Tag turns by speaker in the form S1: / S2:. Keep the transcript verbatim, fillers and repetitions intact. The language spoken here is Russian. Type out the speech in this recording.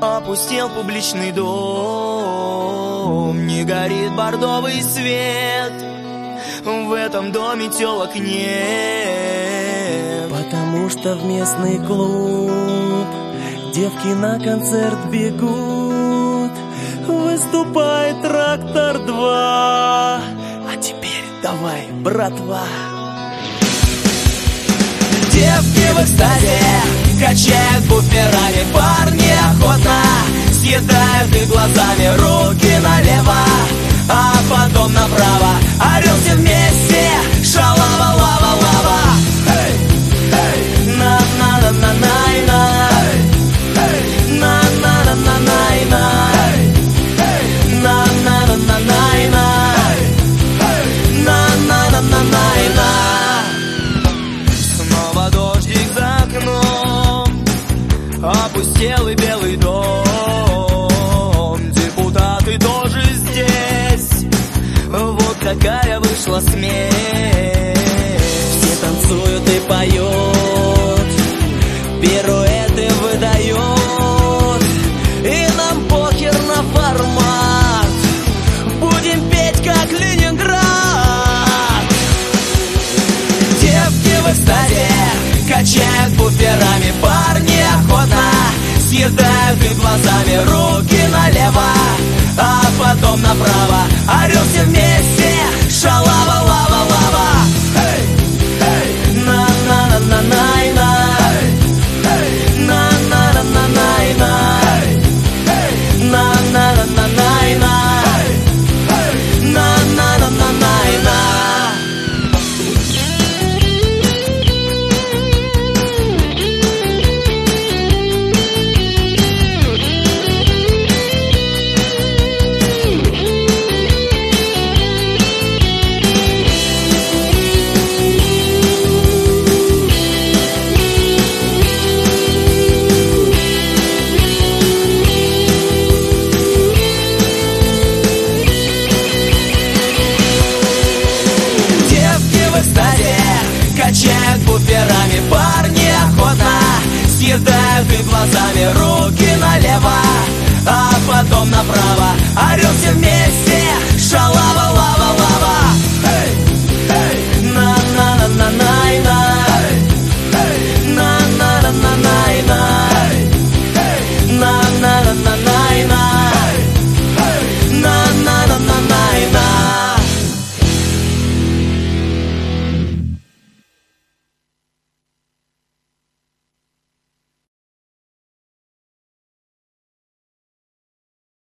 S1: Опустел публичный дом, не горит бордовый свет. В этом доме тёлок нет,
S2: потому что в местный клуб девки на концерт бегут. Выступает Трактор два. А теперь давай, братва.
S1: Девки в экстазе качают буферами, парни охотно съедают их глазами. Руки налево, а потом направо, орем все вместе, шалава-лава-лава. На-на-на-на-най-на, на-на-на-на-най-на, на-на-на-на-най-на, на-на-на-на-най-на. Снова дождик за окном, опустелый белый дом. Депутаты тоже здесь, вот какая вышла смесь.
S2: Все танцуют и поют, пируэты выдают, и нам похер на формат, будем петь как Ленинград.
S1: Девки в экстазе качают буферами, парни охотно съедают их глазами. Руки налево, а потом направо, орем все вместе, шалава-лава-лава. На-на-на-на-най-на, на-на-на-на-най-на, на-на-на-на-най-на, на-на-на-на-най-на. Качают буферами, парни охотно съедают их глазами. Руки налево,